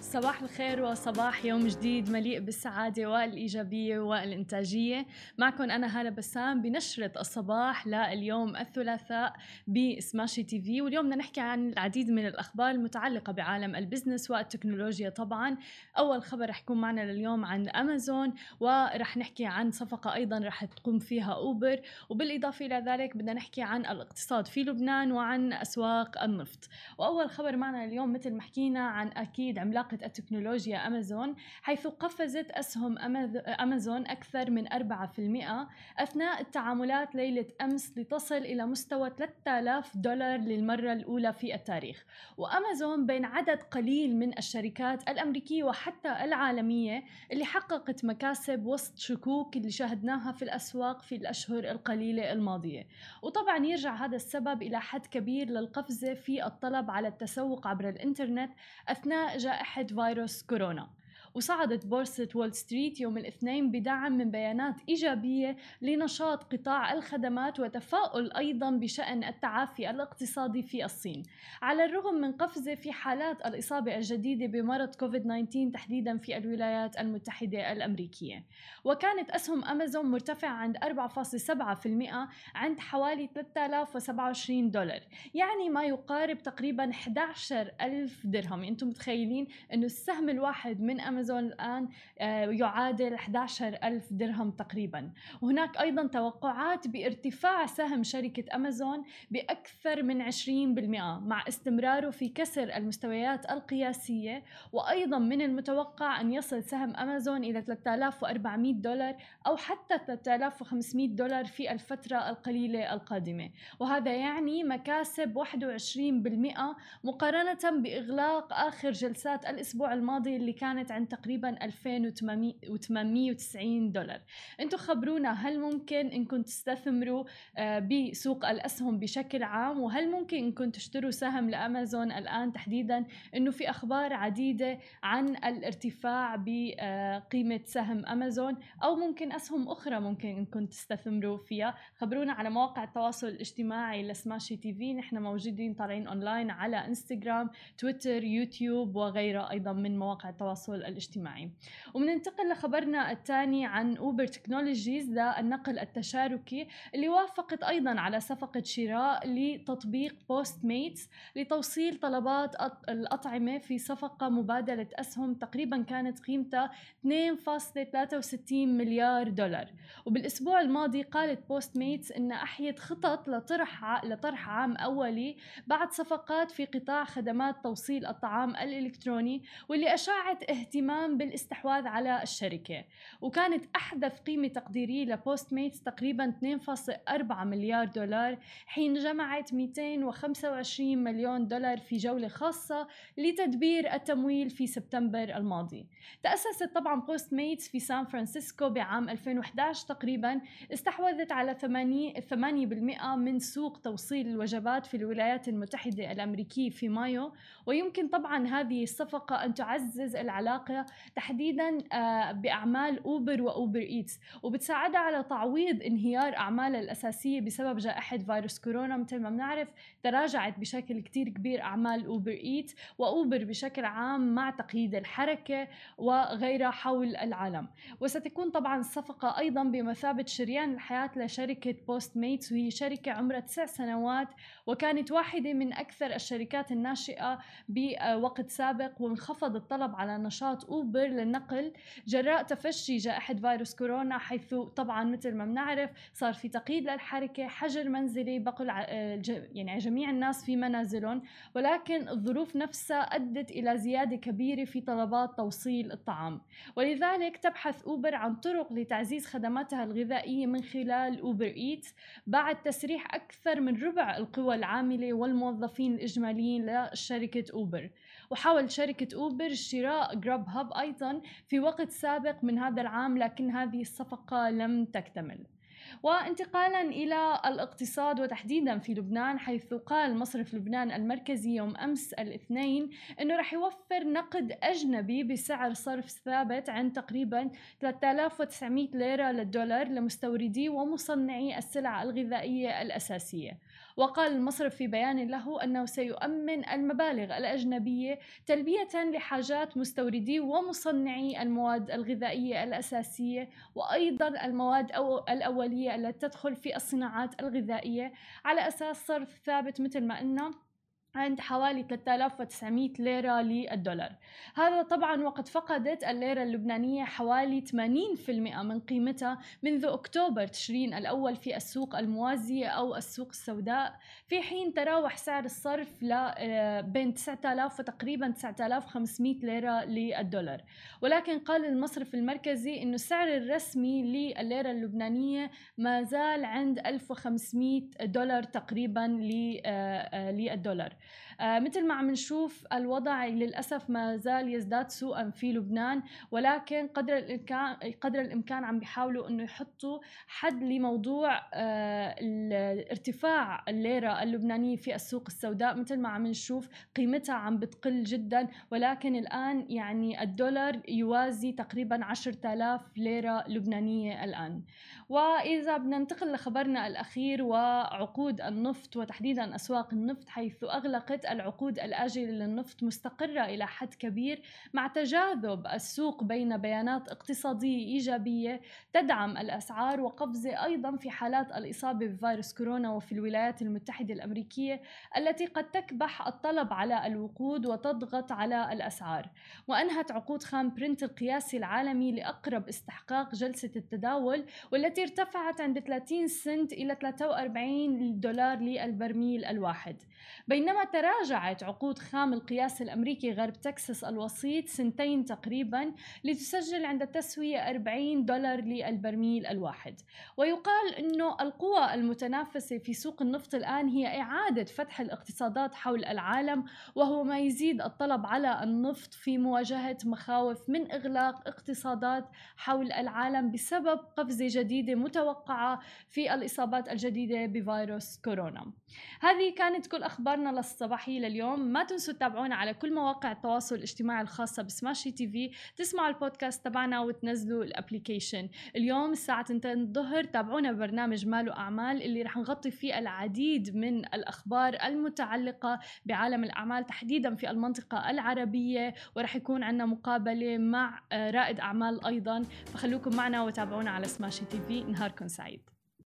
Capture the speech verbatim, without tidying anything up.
صباح الخير وصباح يوم جديد مليء بالسعادة والإيجابية والإنتاجية. معكم أنا هالة بسام بنشرة الصباح لليوم الثلاثاء بسماشي تي في، واليوم بدنا نحكي عن العديد من الأخبار المتعلقة بعالم البزنس والتكنولوجيا. طبعا أول خبر رح يكون معنا لليوم عن أمازون، ورح نحكي عن صفقة أيضا رح تقوم فيها أوبر، وبالإضافة إلى ذلك بدنا نحكي عن الاقتصاد في لبنان وعن أسواق النفط. وأول خبر معنا اليوم مثل ما حكينا عن أكيد عملاقة التكنولوجيا أمازون، حيث قفزت أسهم أمازون أكثر من أربعة بالمئة أثناء التعاملات ليلة أمس لتصل إلى مستوى ثلاثة آلاف دولار للمرة الأولى في التاريخ. وأمازون بين عدد قليل من الشركات الأمريكية وحتى العالمية اللي حققت مكاسب وسط شكوك اللي شاهدناها في الأسواق في الأشهر القليلة الماضية. وطبعا يرجع هذا السبب إلى حد كبير للقفزة في الطلب على التسوق عبر الإنترنت أثناء جائحة فيروس كورونا. وصعدت بورصة وول ستريت يوم الاثنين بدعم من بيانات إيجابية لنشاط قطاع الخدمات وتفاؤل أيضاً بشأن التعافي الاقتصادي في الصين، على الرغم من قفزة في حالات الإصابة الجديدة بمرض كوفيد تسعة عشر تحديداً في الولايات المتحدة الأمريكية. وكانت أسهم أمازون مرتفعة عند أربعة فاصلة سبعة بالمئة عند حوالي ثلاثة آلاف وسبعة وعشرين دولار، يعني ما يقارب تقريباً أحد عشر ألف درهم. أنتم متخيلين أنه السهم الواحد من أمازون الآن يعادل أحد عشر ألف درهم تقريبا. وهناك أيضا توقعات بارتفاع سهم شركة أمازون بأكثر من عشرين بالمئة مع استمراره في كسر المستويات القياسية. وأيضا من المتوقع أن يصل سهم أمازون إلى ثلاثة آلاف وأربعمئة دولار أو حتى ثلاثة آلاف وخمسمئة دولار في الفترة القليلة القادمة، وهذا يعني مكاسب واحد وعشرين بالمئة مقارنة بإغلاق آخر جلسات الأسبوع الماضي اللي كانت عند تقريبا ألفين وثمانمئة وتسعين دولار. انتم خبرونا، هل ممكن انكم تستثمروا بسوق الأسهم بشكل عام؟ وهل ممكن انكم تشتروا سهم لأمازون الآن تحديدا؟ انه في أخبار عديدة عن الارتفاع بقيمة سهم أمازون، أو ممكن أسهم أخرى ممكن انكم تستثمروا فيها. خبرونا على مواقع التواصل الاجتماعي لسماشي تي في، نحن موجودين طالعين أونلاين على إنستغرام، تويتر، يوتيوب وغيرها أيضا من مواقع التواصل الاجتماعي. ومننتقل لخبرنا الثاني عن أوبر تكنولوجيز للنقل التشاركي، اللي وافقت أيضا على صفقة شراء لتطبيق بوست ميتس لتوصيل طلبات الأطعمة في صفقة مبادلة أسهم تقريبا كانت قيمتها اثنين فاصلة ثلاثة وستين مليار دولار. وبالأسبوع الماضي قالت بوست ميتس إن أحيت خطط لطرح لطرح عام أولي بعد صفقات في قطاع خدمات توصيل الطعام الإلكتروني، واللي أشاعت اهتمام بالاستحواذ على الشركة. وكانت أحدث قيمة تقديرية لبوست ميتس تقريبا اثنين فاصلة أربعة مليار دولار، حين جمعت مئتين وخمسة وعشرين مليون دولار في جولة خاصة لتدبير التمويل في سبتمبر الماضي. تأسست طبعا بوست ميتس في سان فرانسيسكو بعام ألفين وإحدى عشر تقريبا، استحوذت على ثمانية بالمئة من سوق توصيل الوجبات في الولايات المتحدة الأمريكية في مايو. ويمكن طبعا هذه الصفقة أن تعزز العلاقة تحديدا بأعمال أوبر وأوبر إيتس، وبتساعدها على تعويض انهيار أعمالها الأساسية بسبب جائحة فيروس كورونا. مثل ما بنعرف تراجعت بشكل كتير كبير أعمال أوبر إيتس وأوبر بشكل عام مع تقييد الحركة وغيرها حول العالم. وستكون طبعا الصفقة أيضا بمثابة شريان الحياة لشركة بوست ميتس، وهي شركة عمرها تسع سنوات وكانت واحدة من أكثر الشركات الناشئة بوقت سابق. وانخفض الطلب على نشاط أوبر للنقل جراء تفشي جائحة فيروس كورونا، حيث طبعا مثل ما بنعرف صار في تقييد للحركة، حجر منزلي، بقوا يعني جميع الناس في منازلهم، ولكن الظروف نفسها أدت إلى زيادة كبيرة في طلبات توصيل الطعام. ولذلك تبحث أوبر عن طرق لتعزيز خدماتها الغذائية من خلال أوبر إيتس بعد تسريح أكثر من ربع القوى العاملة والموظفين الإجماليين لشركة أوبر. وحاول شركة أوبر شراء جراب هاب أيضا في وقت سابق من هذا العام، لكن هذه الصفقة لم تكتمل. وانتقالا إلى الاقتصاد وتحديدا في لبنان، حيث قال مصرف لبنان المركزي يوم أمس الاثنين أنه رح يوفر نقد أجنبي بسعر صرف ثابت عند تقريبا ثلاثة آلاف وتسعمئة ليرة للدولار لمستوردي ومصنعي السلع الغذائية الأساسية. وقال المصرف في بيان له أنه سيؤمن المبالغ الأجنبية تلبية لحاجات مستوردي ومصنعي المواد الغذائية الأساسية، وأيضا المواد أو الأولية التي تدخل في الصناعات الغذائية، على أساس صرف ثابت مثل ما قلنا عند حوالي ثلاثة آلاف وتسعمائة ليرة للدولار. هذا طبعا وقد فقدت الليرة اللبنانية حوالي ثمانين بالمئة من قيمتها منذ أكتوبر تشرين الأول في السوق الموازية أو السوق السوداء، في حين تراوح سعر الصرف بين تسعة آلاف وتقريبا تسعة آلاف وخمسمائة ليرة للدولار. ولكن قال المصرف المركزي إنه السعر الرسمي للليرة اللبنانية ما زال عند ألف وخمسمائة دولار تقريبا للدولار. آه مثل ما عم نشوف الوضع للأسف ما زال يزداد سوءا في لبنان، ولكن قدر الإمكان قدر الإمكان عم بيحاولوا إنه يحطوا حد لموضوع آه ارتفاع الليرة اللبنانية في السوق السوداء. مثل ما عم نشوف قيمتها عم بتقل جدا، ولكن الآن يعني الدولار يوازي تقريبا عشرة آلاف ليرة لبنانية الآن. وإذا بدنا ننتقل لخبرنا الأخير وعقود النفط وتحديدا أسواق النفط، حيث أغلقت العقود الآجلة للنفط مستقرة إلى حد كبير، مع تجاذب السوق بين بيانات اقتصادية إيجابية تدعم الأسعار، وقفزة أيضا في حالات الإصابة بفيروس كورونا وفي الولايات المتحدة الأمريكية التي قد تكبح الطلب على الوقود وتضغط على الأسعار. وأنهت عقود خام برنت القياسي العالمي لأقرب استحقاق جلسة التداول، والتي ارتفعت عند ثلاثين سنت إلى ثلاثة وأربعين دولار للبرميل الواحد، بينما تراجعت عقود خام القياس الأمريكي غرب تكساس الوسيط سنتين تقريبا لتسجل عند تسوية أربعين دولار للبرميل الواحد. ويقال أنه القوى المتنافسة في سوق النفط الآن هي إعادة فتح الاقتصادات حول العالم، وهو ما يزيد الطلب على النفط في مواجهة مخاوف من إغلاق اقتصادات حول العالم بسبب قفزة جديدة متوقعة في الإصابات الجديدة بفيروس كورونا. هذه كانت كل أخبارنا للصباحية لليوم. ما تنسوا تتابعونا على كل مواقع التواصل الاجتماعي الخاصة بسماشي تي في، تسمعوا البودكاست تبعنا وتنزلوا الابليكيشن. اليوم الساعة اثنين الظهر تابعونا ببرنامج مال وأعمال اللي رح نغطي فيه العديد من الأخبار المتعلقة بعالم الأعمال تحديدا في المنطقة العربية، ورح يكون عنا مقابلة مع رائد أعمال أيضا، فخلوكم معنا وتابعونا على سماشي تي في. نهاركم سعيد.